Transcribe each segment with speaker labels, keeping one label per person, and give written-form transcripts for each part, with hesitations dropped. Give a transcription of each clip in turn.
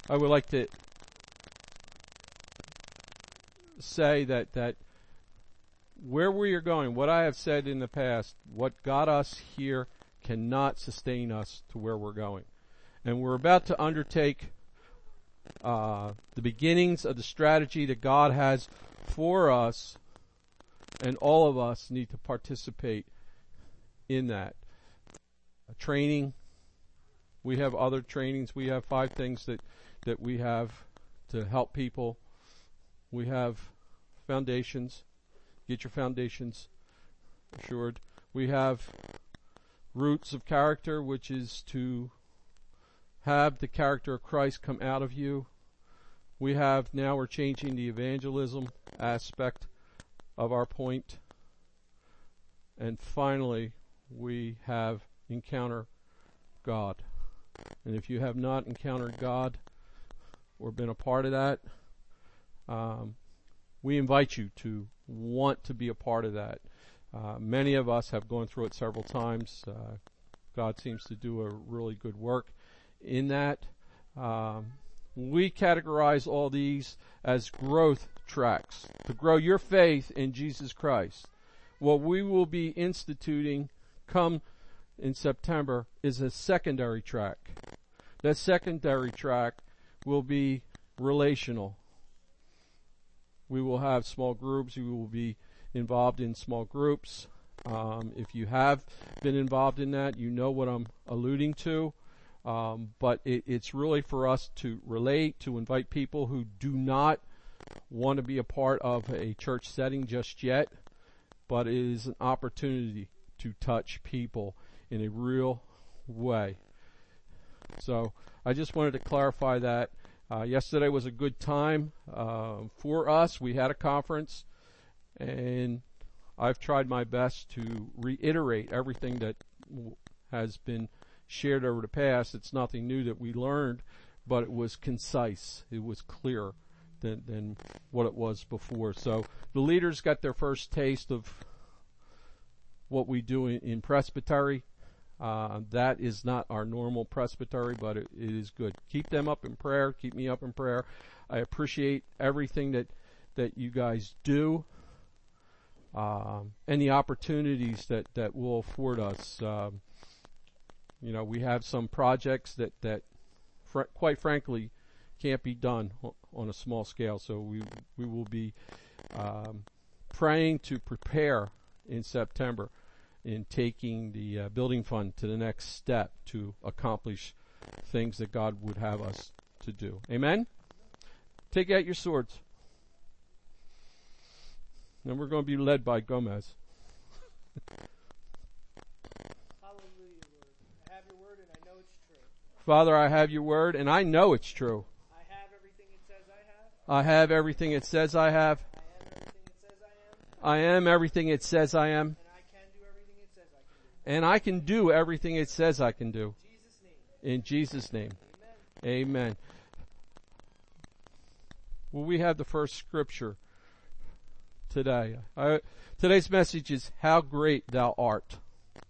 Speaker 1: I would like to say that where we are going, what I have said in the past, what got us here cannot sustain us to where we're going. And we're about to undertake the beginnings of the strategy that God has for us, and all of us need to participate in that. Training. We have other trainings. We have 5 things that we have to help people. We have foundations. Get your foundations assured. We have roots of character, which is to have the character of Christ come out of you. Now we're changing the evangelism aspect of our point. And finally, we have encounter God. And if you have not encountered God or been a part of that, we invite you to want to be a part of that. Many of us have gone through it several times. God seems to do a really good work in that. We categorize all these as growth tracks to grow your faith in Jesus Christ. What we will be instituting come in September is a secondary track. That secondary track will be relational. We will have small groups. You will be involved in small groups. If you have been involved in that, you know what I'm alluding to. But it's really for us to relate, to invite people who do not want to be a part of a church setting just yet, but it is an opportunity to touch people in a real way. So I just wanted to clarify that. Yesterday was a good time for us. We had a conference, and I've tried my best to reiterate everything that has been shared over the past. It's nothing new that we learned, but it was concise. It was clearer than what it was before. So the leaders got their first taste of what we do in presbytery. That is not our normal presbytery, but it is good. Keep them up in prayer. Keep me up in prayer. I appreciate everything that you guys do, and the opportunities that will afford us. We have some projects that quite frankly can't be done on a small scale. So we will be praying to prepare in September in taking the building fund to the next step to accomplish things that God would have us to do. Amen? Take out your swords. And we're going to be led by Gomez.
Speaker 2: Hallelujah, Lord. I have your word and I know it's true.
Speaker 1: Father, I have your word and I know it's true.
Speaker 2: I have everything it says I have.
Speaker 1: I have everything it says I have.
Speaker 2: I am everything it says I am.
Speaker 1: I am everything it says I am.
Speaker 2: And I can do everything it says I can do.
Speaker 1: And I can do everything it says I can do. In Jesus' name. Amen. Well, we have the first scripture today. Today's message is How Great Thou Art.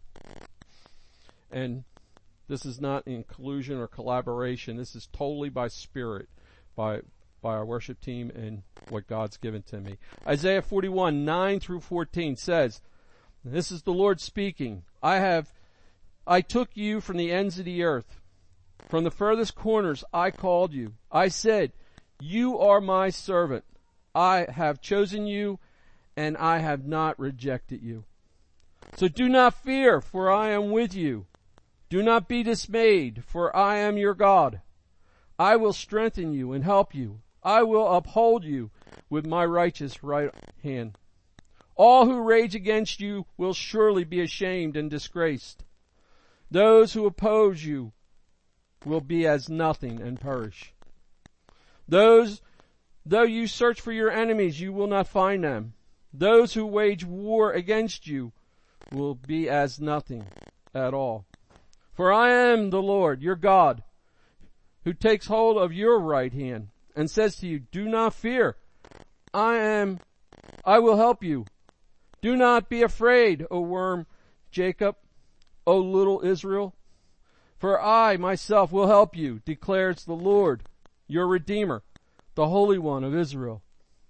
Speaker 1: And this is not in collusion or collaboration. This is totally by spirit, by our worship team and what God's given to me. Isaiah 41, 9 through 14 says, this is the Lord speaking. I took you from the ends of the earth. From the furthest corners I called you. I said, you are my servant. I have chosen you and I have not rejected you. So do not fear, for I am with you. Do not be dismayed, for I am your God. I will strengthen you and help you. I will uphold you with my righteous right hand. All who rage against you will surely be ashamed and disgraced. Those who oppose you will be as nothing and perish. Though you search for your enemies, you will not find them. Those who wage war against you will be as nothing at all. For I am the Lord, your God, who takes hold of your right hand and says to you, do not fear. I will help you. Do not be afraid, O worm Jacob, O little Israel. For I myself will help you, declares the Lord, your Redeemer, the Holy One of Israel.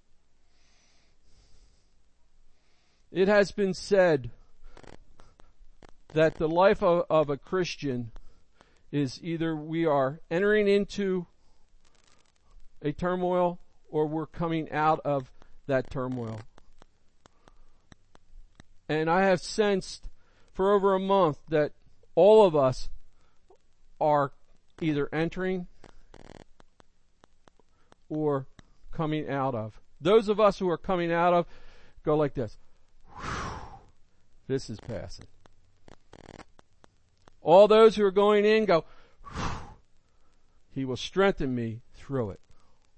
Speaker 1: It has been said that the life of a Christian is either we are entering into a turmoil or we're coming out of that turmoil. And I have sensed for over a month that all of us are either entering or coming out of. Those of us who are coming out of go like this. This is passing. All those who are going in go, He will strengthen me through it.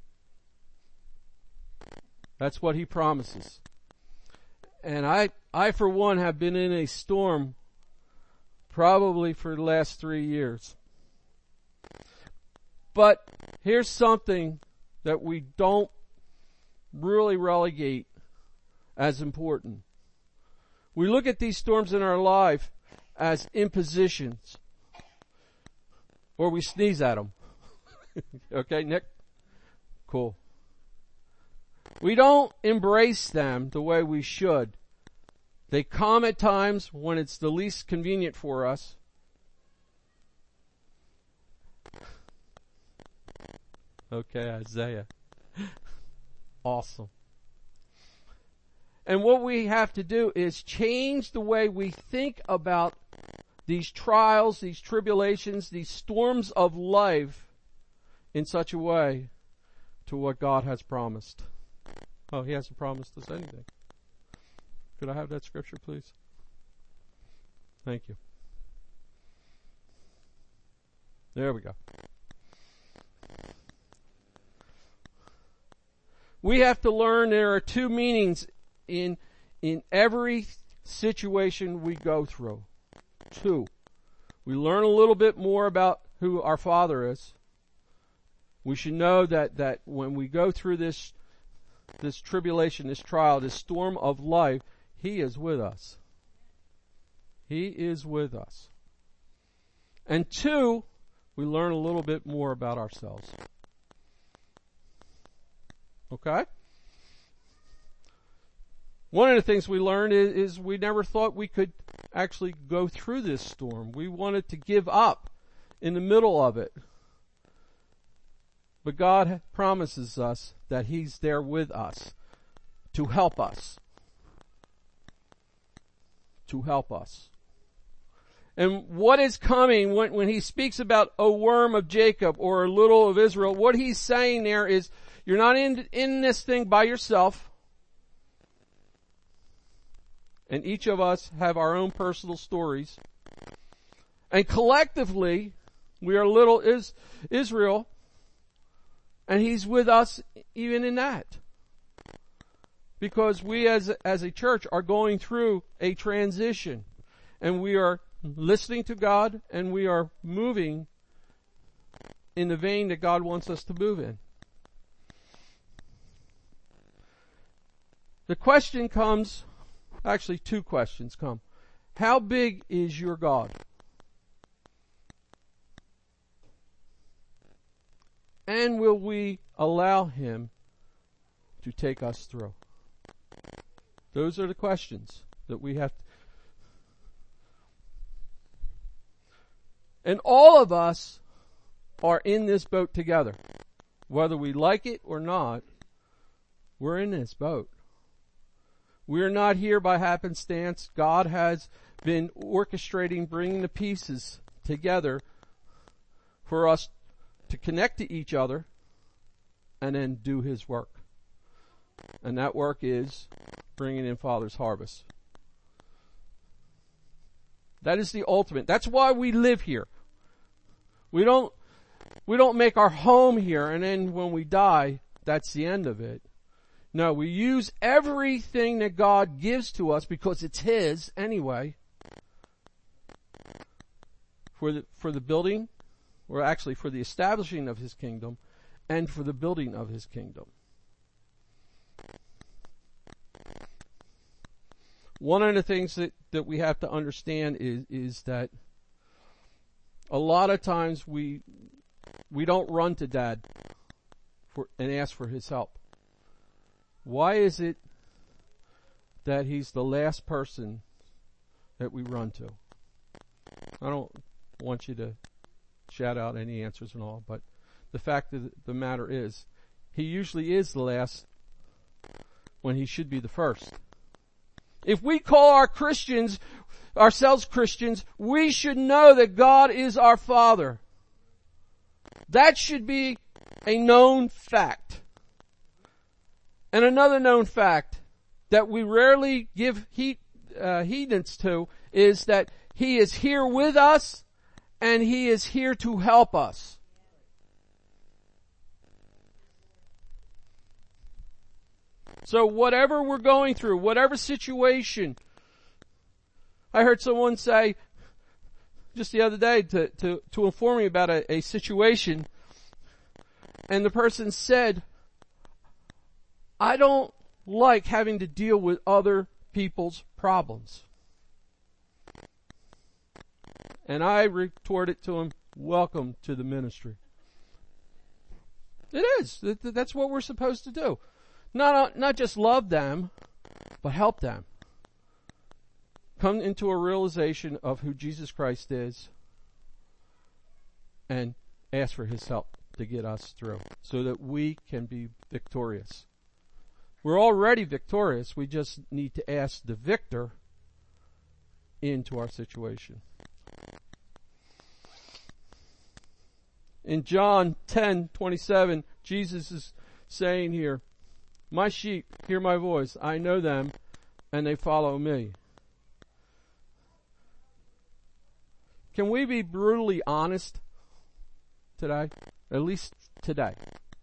Speaker 1: That's what He promises. And I for one have been in a storm probably for the last 3 years. But here's something that we don't really relegate as important. We look at these storms in our life as impositions, or we sneeze at them. Okay, Nick? Cool. We don't embrace them the way we should. They come at times when it's the least convenient for us. Okay, Isaiah. Awesome. And what we have to do is change the way we think about these trials, these tribulations, these storms of life in such a way to what God has promised. Oh, He hasn't promised us anything. Could I have that scripture, please? Thank you. There we go. We have to learn there are two meanings in every situation we go through. Two. We learn a little bit more about who our Father is. We should know that when we go through this tribulation, this trial, this storm of life, He is with us. He is with us. And two, we learn a little bit more about ourselves. Okay? One of the things we learned is we never thought we could actually go through this storm. We wanted to give up in the middle of it. But God promises us that He's there with us to help us. To help us. And what is coming when He speaks about a worm of Jacob or a little of Israel, what He's saying there is, you're not in this thing by yourself. And each of us have our own personal stories. And collectively, we are little Israel. And He's with us even in that. Because we as a church are going through a transition. And we are listening to God and we are moving in the vein that God wants us to move in. The question comes, actually two questions come. How big is your God? And will we allow Him to take us through? Those are the questions that we have. And all of us are in this boat together. Whether we like it or not, we're in this boat. We're not here by happenstance. God has been orchestrating, bringing the pieces together for us to connect to each other and then do His work. And that work is bringing in Father's harvest. That is the ultimate. That's why we live here. We don't make our home here and then when we die, that's the end of it. No, we use everything that God gives to us because it's His anyway. For the building, or actually for the establishing of His kingdom, and for the building of His kingdom. One of the things that we have to understand is that a lot of times we don't run to Dad and ask for His help? Why is it that He's the last person that we run to? I don't want you to shout out any answers and all, but the fact of the matter is, He usually is the last when He should be the first. If we call ourselves Christians, we should know that God is our Father. That should be a known fact. And another known fact that we rarely give heedance to is that He is here with us and He is here to help us. So whatever we're going through, whatever situation, I heard someone say just the other day to inform me about a situation, and the person said, I don't like having to deal with other people's problems. And I retorted to him, welcome to the ministry. It is. That's what we're supposed to do. Not just love them, but help them. Come into a realization of who Jesus Christ is and ask for His help to get us through so that we can be victorious. We're already victorious. We just need to ask the victor into our situation. In John 10:27, Jesus is saying here, my sheep hear my voice. I know them and they follow me. Can we be brutally honest today? At least today.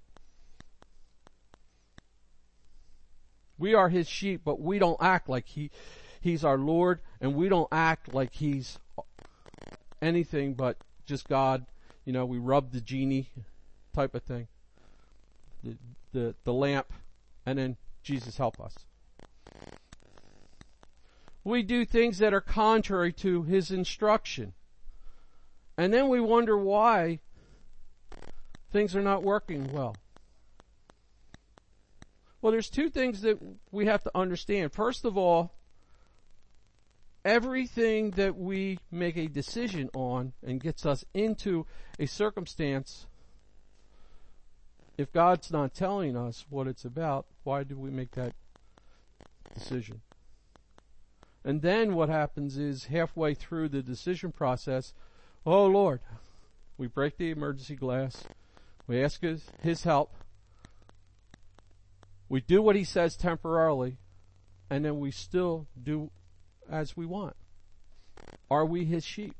Speaker 1: We are His sheep, but we don't act like He's our Lord, and we don't act like He's anything but just God. You know, we rub the genie type of thing. The lamp, and then Jesus help us. We do things that are contrary to His instruction. And then we wonder why things are not working well. Well, there's two things that we have to understand. First of all, everything that we make a decision on and gets us into a circumstance, if God's not telling us what it's about, why do we make that decision? And then what happens is halfway through the decision process, oh Lord, we break the emergency glass. We ask His help. We do what He says temporarily, and then we still do as we want. Are we His sheep?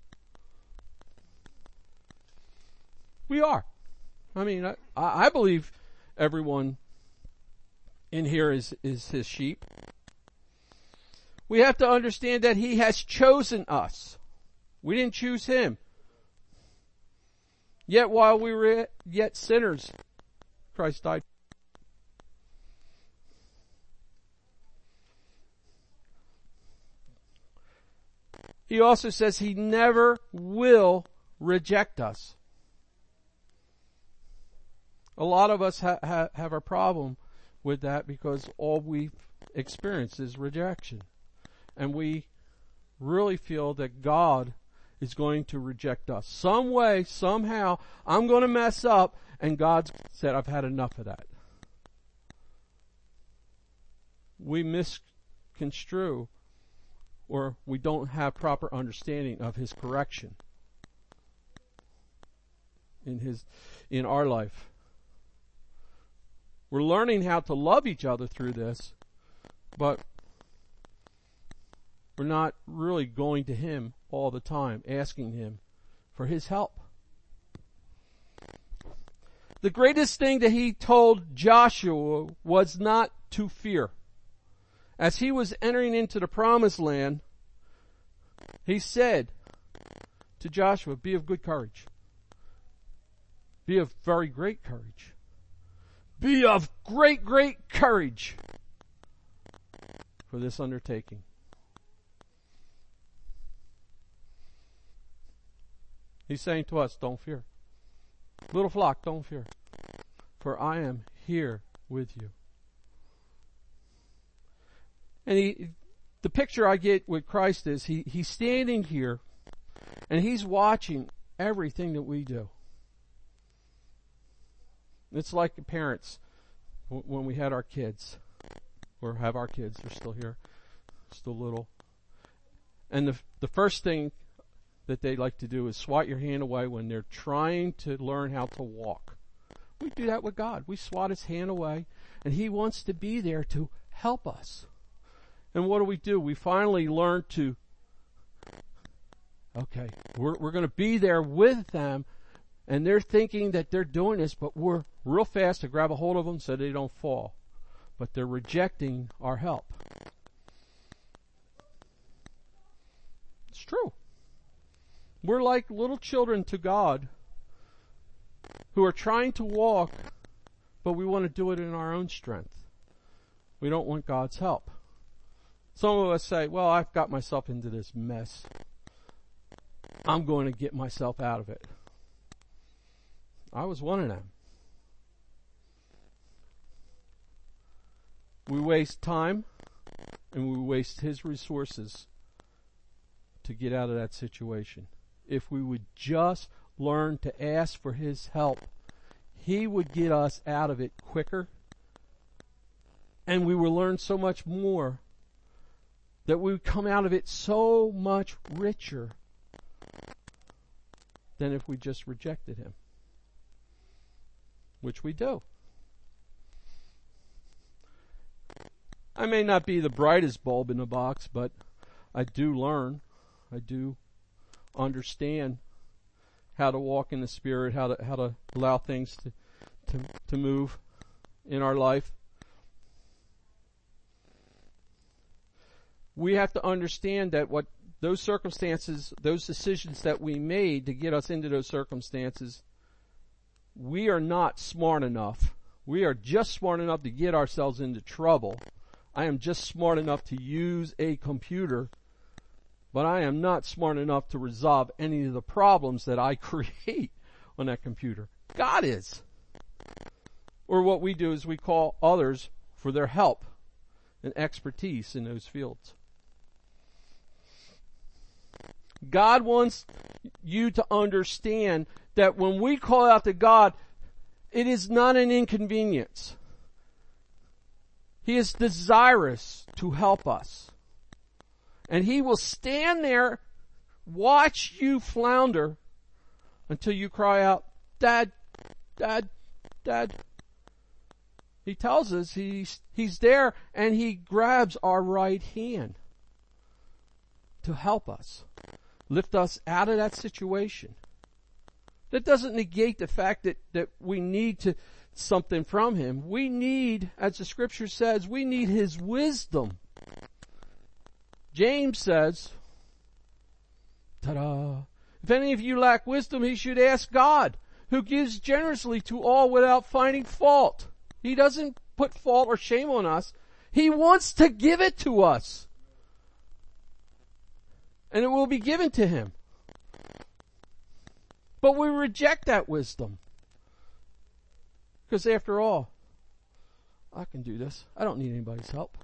Speaker 1: We are. I mean, I believe everyone in here is His sheep. We have to understand that He has chosen us. We didn't choose Him. Yet while we were yet sinners, Christ died. He also says He never will reject us. A lot of us have a problem with that because all we've experienced is rejection. And we really feel that God is going to reject us. Some way, somehow, I'm going to mess up, and God said, I've had enough of that. We misconstrue, or we don't have proper understanding of His correction in our life. We're learning how to love each other through this, but we're not really going to Him all the time, asking Him for His help. The greatest thing that He told Joshua was not to fear. As he was entering into the promised land, He said to Joshua, be of good courage. Be of very great courage. Be of great, great courage for this undertaking. He's saying to us, don't fear. Little flock, don't fear. for I am here with you. And the picture I get with Christ is he's standing here and he's watching everything that we do. It's like the parents when we had our kids, or have our kids, they're still here, still little. And the first thing that they like to do is swat your hand away when they're trying to learn how to walk. We do that with God. We swat his hand away, and he wants to be there to help us. And what do? We finally learn to, okay, we're going to be there with them, and they're thinking that they're doing this, but we're real fast to grab a hold of them so they don't fall. But they're rejecting our help. It's true. We're like little children to God who are trying to walk, but we want to do it in our own strength. We don't want God's help. Some of us say, well, I've got myself into this mess. I'm going to get myself out of it. I was one of them. We waste time and we waste his resources to get out of that situation. If we would just learn to ask for his help, he would get us out of it quicker, and we will learn so much more, that we would come out of it so much richer than if we just rejected him, which we do. I may not be the brightest bulb in the box, but I do learn. I do understand how to walk in the Spirit, how to allow things to move in our life. We have to understand that what those circumstances, those decisions that we made to get us into those circumstances, we are not smart enough. We are just smart enough to get ourselves into trouble. I am just smart enough to use a computer, but I am not smart enough to resolve any of the problems that I create on that computer. God is. Or what we do is we call others for their help and expertise in those fields. God wants you to understand that when we call out to God, it is not an inconvenience. He is desirous to help us. And he will stand there, watch you flounder until you cry out, Dad, Dad, Dad. He tells us he's there, and he grabs our right hand to help us, lift us out of that situation. That doesn't negate the fact that we need something from him. We need, as the scripture says, we need his wisdom. James says, ta-da, if any of you lack wisdom, he should ask God, who gives generously to all without finding fault. He doesn't put fault or shame on us. He wants to give it to us. And it will be given to him. But we reject that wisdom. Because after all, I can do this. I don't need anybody's help.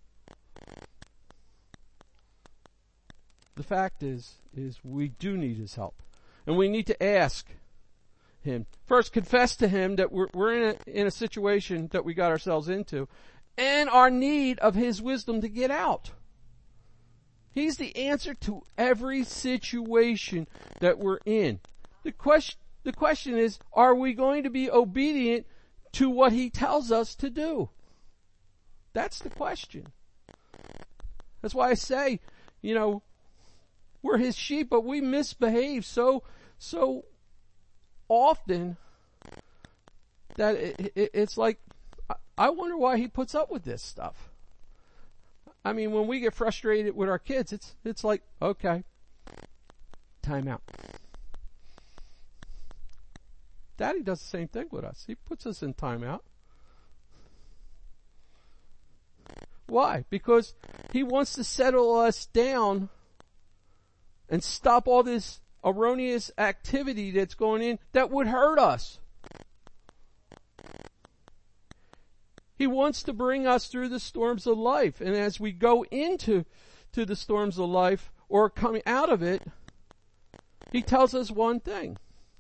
Speaker 1: The fact is we do need his help. And we need to ask him. First, confess to him that we're in a situation that we got ourselves into, and our need of his wisdom to get out. He's the answer to every situation that we're in. The question is, are we going to be obedient to what he tells us to do? That's the question. That's why I say, we're his sheep, but we misbehave so often that it's like, I wonder why he puts up with this stuff. I mean, when we get frustrated with our kids, it's like, okay, time out. Daddy does the same thing with us. He puts us in timeout. Why? Because he wants to settle us down and stop all this erroneous activity that's going in that would hurt us. He wants to bring us through the storms of life. And as we go into the storms of life or coming out of it, he tells us one thing.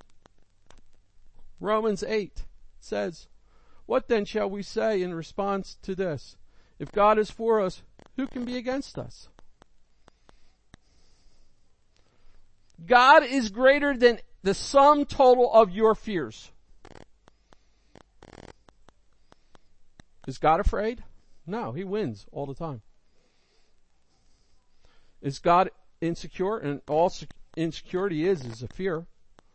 Speaker 1: Romans 8 says, "What then shall we say in response to this? If God is for us, who can be against us?" God is greater than the sum total of your fears. Is God afraid? No, he wins all the time. Is God insecure? And all insecurity is a fear.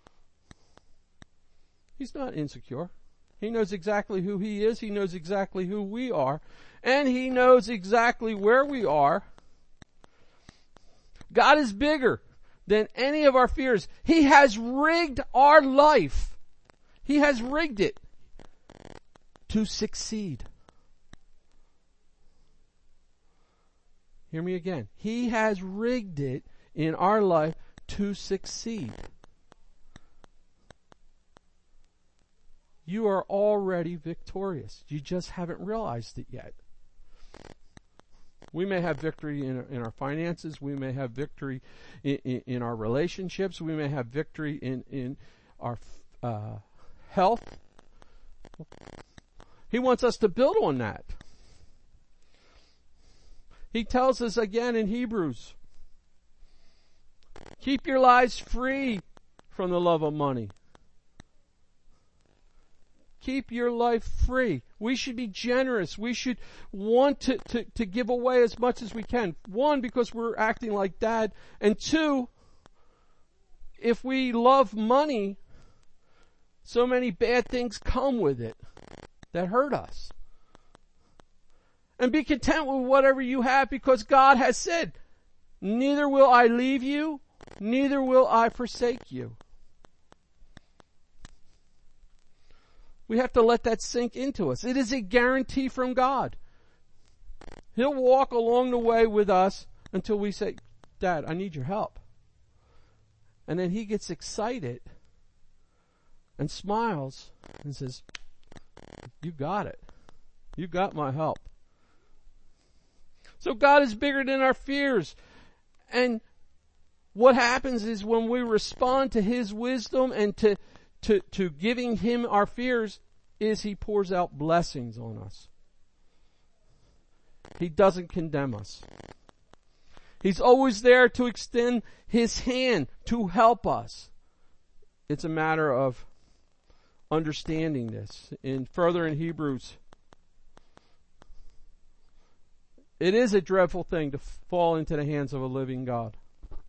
Speaker 1: He's not insecure. He knows exactly who he is. He knows exactly who we are. And he knows exactly where we are. God is bigger than any of our fears. He has rigged our life. He has rigged it to succeed. Hear me again. He has rigged it in our life to succeed. You are already victorious. You just haven't realized it yet. We may have victory in our finances. We may have victory in our relationships. We may have victory in our health. He wants us to build on that. He tells us again in Hebrews, keep your lives free from the love of money. Keep your life free. We should be generous. We should want to give away as much as we can. One, because we're acting like dad. And two, if we love money, so many bad things come with it that hurt us. And be content with whatever you have, because God has said, neither will I leave you, neither will I forsake you. We have to let that sink into us. It is a guarantee from God. He'll walk along the way with us until we say, Dad, I need your help. And then he gets excited and smiles and says, you got it. You got my help. So God is bigger than our fears. And what happens is when we respond to his wisdom and to giving him our fears, is he pours out blessings on us. He doesn't condemn us. He's always there to extend his hand to help us. It's a matter of understanding this. Further in Hebrews, it is a dreadful thing to fall into the hands of a living God.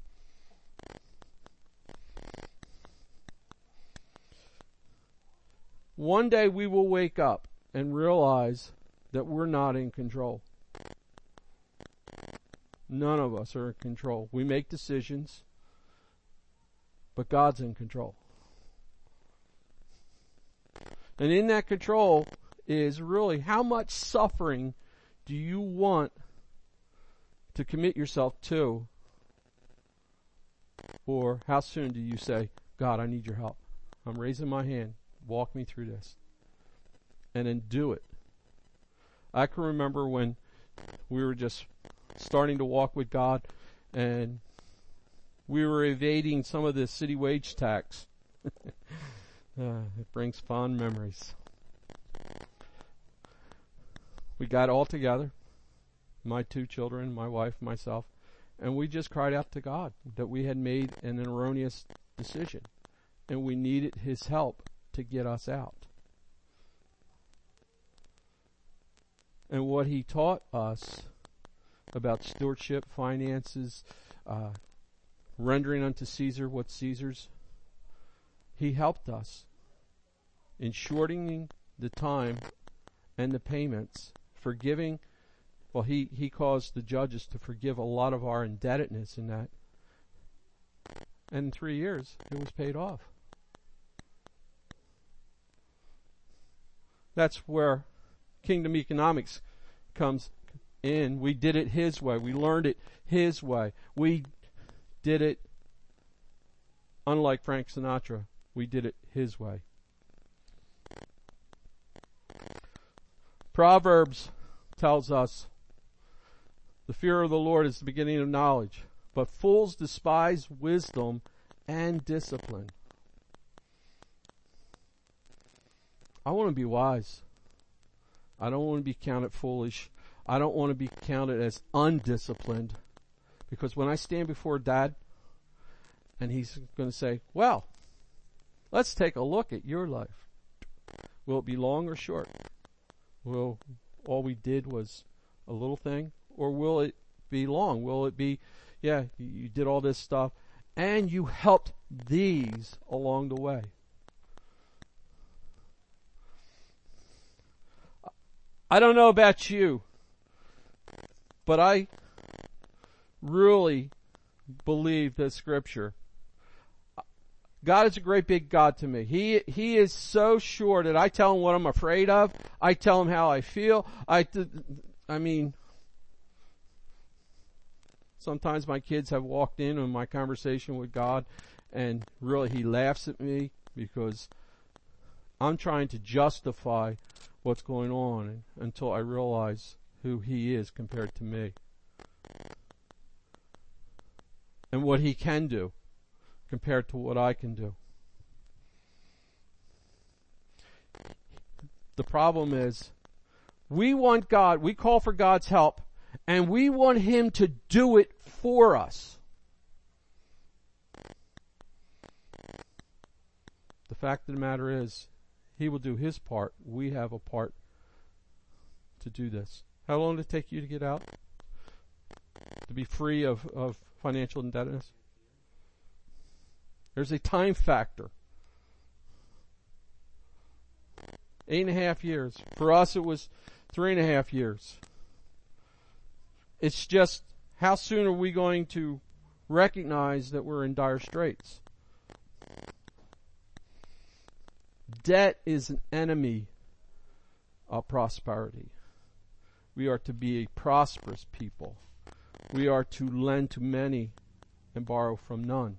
Speaker 1: One day we will wake up and realize that we're not in control. None of us are in control. We make decisions, but God's in control. And in that control is really how much suffering do you want to commit yourself to? Or how soon do you say, God, I need your help. I'm raising my hand. Walk me through this. And then do it. I can remember when we were just starting to walk with God and we were evading some of the city wage tax. It brings fond memories. We got all together, my two children, my wife, myself, and we just cried out to God that we had made an erroneous decision and we needed his help to get us out. And what he taught us about stewardship, finances, rendering unto Caesar what's Caesar's, he helped us in shortening the time and the payments, forgiving. Well, he caused the judges to forgive a lot of our indebtedness in that. And in 3 years, it was paid off. That's where kingdom economics comes in. We did it his way. We learned it his way. We did it, unlike Frank Sinatra, we did it his way. Proverbs tells us the fear of the Lord is the beginning of knowledge, but fools despise wisdom and discipline. I want to be wise. I don't want to be counted foolish. I don't want to be counted as undisciplined. Because when I stand before Dad, and he's going to say, well, let's take a look at your life. Will it be long or short? Will all we did was a little thing? Or will it be long? Will it be, yeah, you did all this stuff, and you helped these along the way? I don't know about you, but I really believe this scripture. God is a great big God to me. He is so sure that I tell him what I'm afraid of. I tell him how I feel. I mean, sometimes my kids have walked in on my conversation with God, and really he laughs at me because I'm trying to justify what's going on until I realize who he is compared to me and what he can do compared to what I can do. The problem is we want God, we call for God's help, and we want him to do it for us. The fact of the matter is, he will do his part. We have a part to do this. How long did it take you to get out? To be free of financial indebtedness? There's a time factor. 8.5 years. For us it was 3.5 years. It's just, how soon are we going to recognize that we're in dire straits? Debt is an enemy of prosperity. We are to be a prosperous people. We are to lend to many and borrow from none.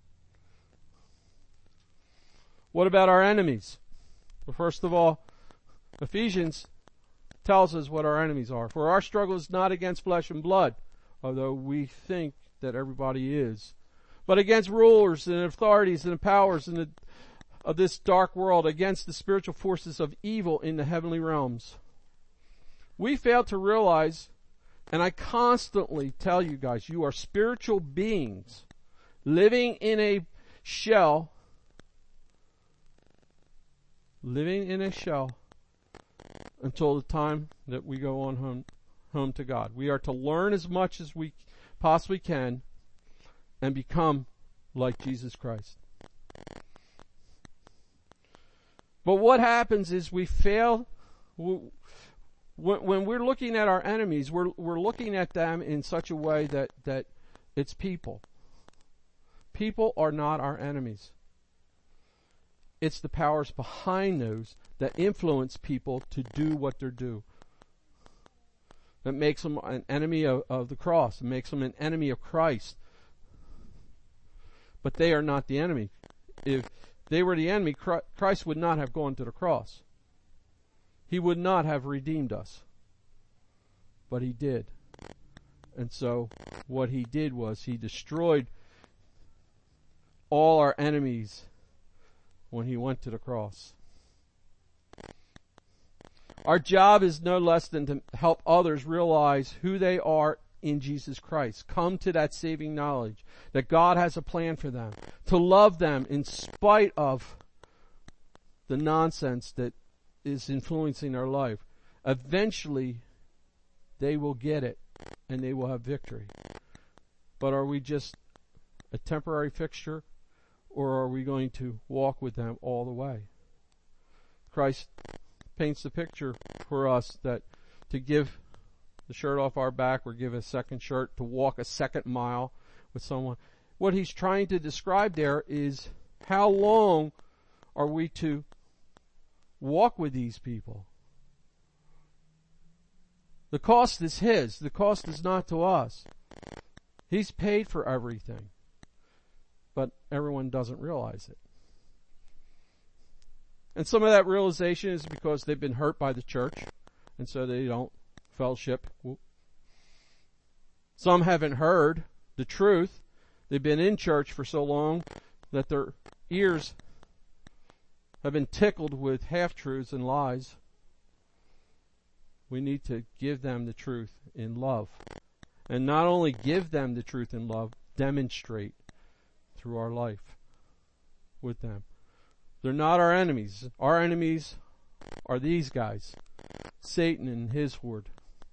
Speaker 1: What about our enemies? Well, first of all, Ephesians tells us what our enemies are. For our struggle is not against flesh and blood, although we think that everybody is, but against rulers and authorities and powers of this dark world, against the spiritual forces of evil in the heavenly realms. We fail to realize, and I constantly tell you guys, you are spiritual beings living in a shell, until the time that we go on home to God. We are to learn as much as we possibly can and become like Jesus Christ. But what happens is we fail. When we're looking at our enemies, we're looking at them in such a way that it's people. People are not our enemies. It's the powers behind those that influence people to do what they do. That makes them an enemy of the cross. It makes them an enemy of Christ. But they are not the enemy. If they were the enemy, Christ would not have gone to the cross. He would not have redeemed us. But he did. And so what he did was he destroyed all our enemies when he went to the cross. Our job is no less than to help others realize who they are in Jesus Christ. Come to that saving knowledge that God has a plan for them. To love them in spite of the nonsense that is influencing their life. Eventually, they will get it and they will have victory. But are we just a temporary fixture, or are we going to walk with them all the way? Christ paints the picture for us that to give the shirt off our back or give a second shirt, to walk a second mile with someone. What he's trying to describe there is how long are we to walk with these people? The cost is his. The cost is not to us. He's paid for everything. But everyone doesn't realize it. And some of that realization is because they've been hurt by the church. and so they don't fellowship. Some haven't heard the truth. They've been in church for so long that their ears have been tickled with half-truths and lies. We need to give them the truth in love. And not only give them the truth in love, demonstrate through our life with them. They're not our enemies. Our enemies are these guys, Satan and his horde.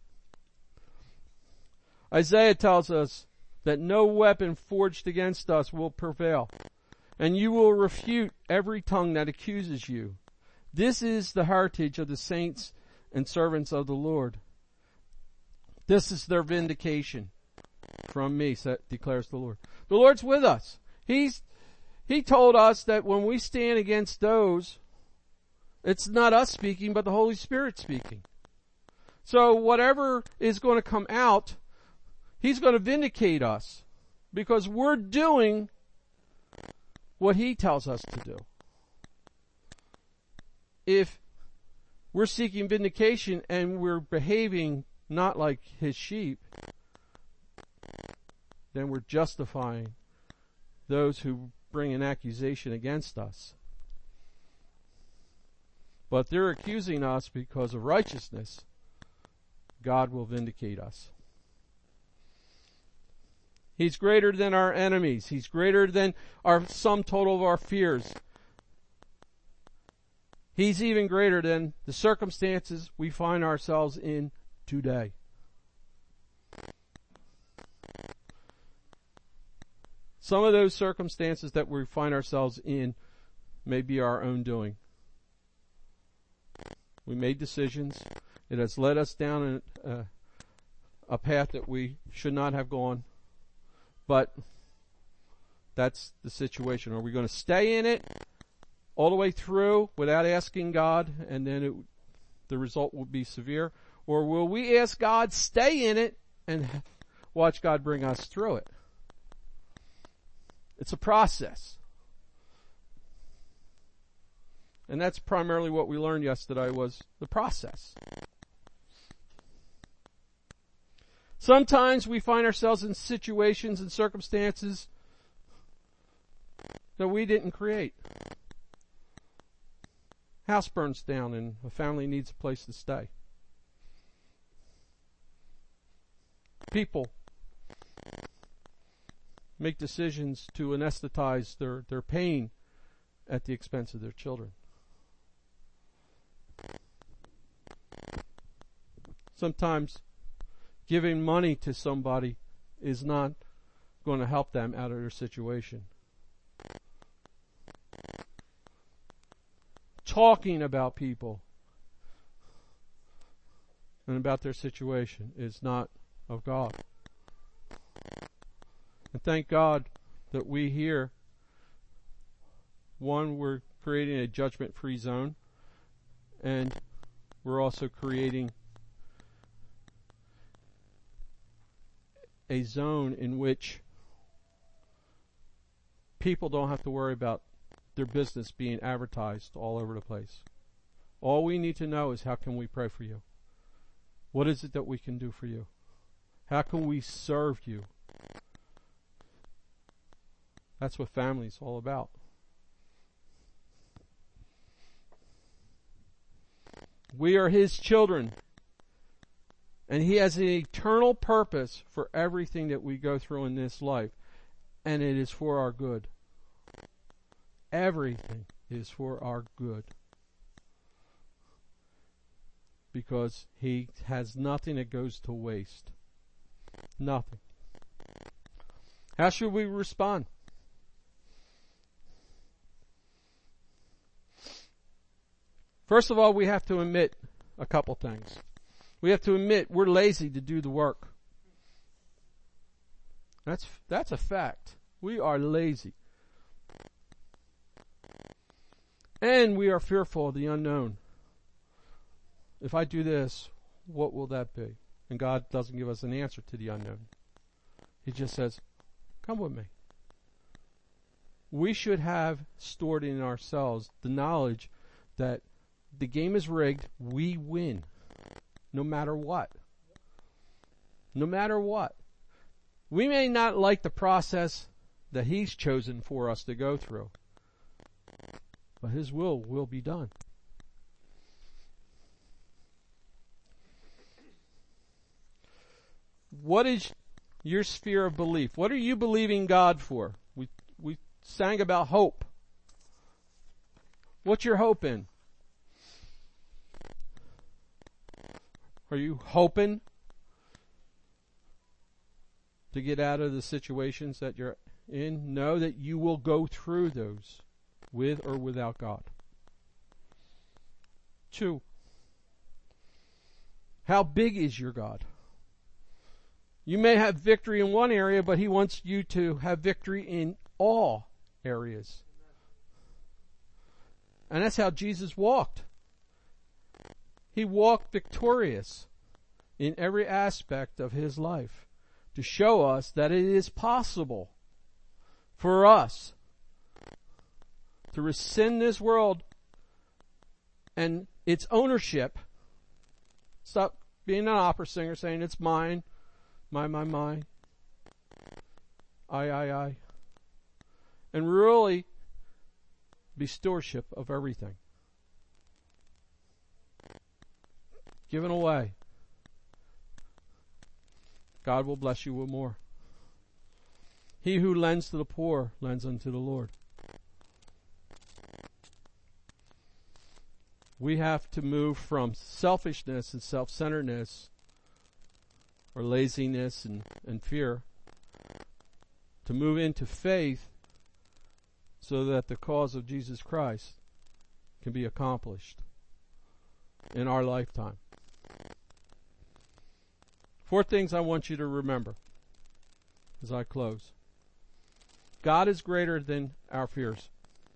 Speaker 1: Isaiah tells us that no weapon forged against us will prevail, and you will refute every tongue that accuses you. This is the heritage of the saints and servants of the Lord. This is their vindication from me, declares the Lord. The Lord's with us. He told us that when we stand against those, it's not us speaking, but the Holy Spirit speaking. So whatever is going to come out, He's going to vindicate us because we're doing what He tells us to do. If we're seeking vindication and we're behaving not like His sheep, then we're justifying those who bring an accusation against us. But they're accusing us because of righteousness. God will vindicate us. He's greater than our enemies. He's greater than our sum total of our fears. He's even greater than the circumstances we find ourselves in today. Some of those circumstances that we find ourselves in may be our own doing. We made decisions. It has led us down a path that we should not have gone. But that's the situation. Are we going to stay in it all the way through without asking God, and then the result will be severe? Or will we ask God, stay in it, and watch God bring us through it? It's a process. And that's primarily what we learned yesterday, was the process. Sometimes we find ourselves in situations and circumstances that we didn't create. House burns down and a family needs a place to stay. People make decisions to anesthetize their pain at the expense of their children. Sometimes giving money to somebody is not going to help them out of their situation. Talking about people and about their situation is not of God. And thank God that we here, one, we're creating a judgment-free zone, and we're also creating a zone in which people don't have to worry about their business being advertised all over the place. All we need to know is, how can we pray for you? What is it that we can do for you? How can we serve you? That's what family is all about. We are His children. And He has an eternal purpose for everything that we go through in this life. And it is for our good. Everything is for our good. Because He has nothing that goes to waste. Nothing. How should we respond? First of all, we have to admit a couple things. We have to admit we're lazy to do the work. That's a fact. We are lazy. And we are fearful of the unknown. If I do this, what will that be? And God doesn't give us an answer to the unknown. He just says, come with me. We should have stored in ourselves the knowledge that the game is rigged, we win. no matter what. No matter what. We may not like the process that He's chosen for us to go through, but His will be done. What is your sphere of belief? What are you believing God for? We sang about hope. What's your hope in? Are you hoping to get out of the situations that you're in? Know that you will go through those with or without God. 2, how big is your God? You may have victory in one area, but He wants you to have victory in all areas. And that's how Jesus walked. He walked victorious in every aspect of His life to show us that it is possible for us to rescind this world and its ownership. Stop being an opera singer saying it's mine. My. I. And really be stewardship of everything. Giving away. God will bless you with more. He who lends to the poor lends unto the Lord. We have to move from selfishness and self-centeredness or laziness and fear to move into faith so that the cause of Jesus Christ can be accomplished in our lifetime. 4 things I want you to remember as I close. God is greater than our fears.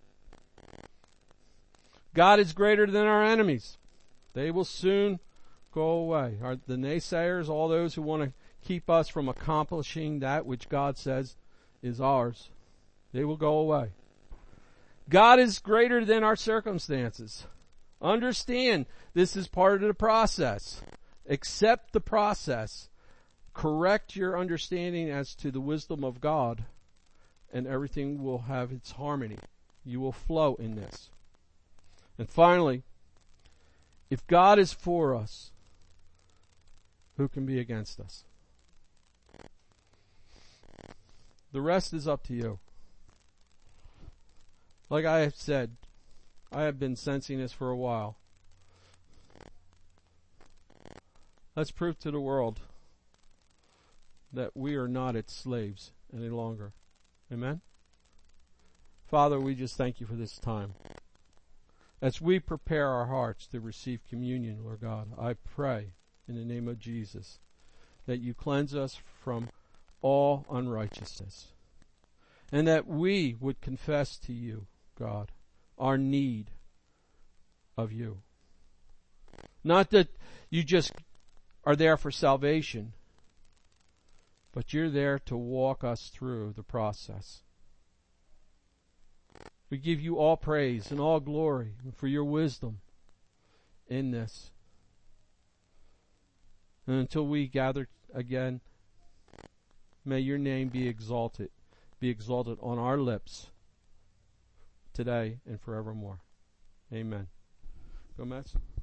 Speaker 1: God is greater than our enemies. They will soon go away. The naysayers, all those who want to keep us from accomplishing that which God says is ours, they will go away. God is greater than our circumstances. Understand this is part of the process. Accept the process. Correct your understanding as to the wisdom of God, and everything will have its harmony. You will flow in this. And finally, if God is for us, who can be against us? The rest is up to you. Like I have said, I have been sensing this for a while. Let's prove to the world that we are not its slaves any longer. Amen? Father, we just thank you for this time. As we prepare our hearts to receive communion, Lord God, I pray in the name of Jesus that you cleanse us from all unrighteousness, and that we would confess to you, God, our need of you. Not that you just are there for salvation, but you're there to walk us through the process. We give you all praise and all glory for your wisdom in this. And until we gather again, may your name be exalted on our lips today and forevermore. Amen. Go, Mets.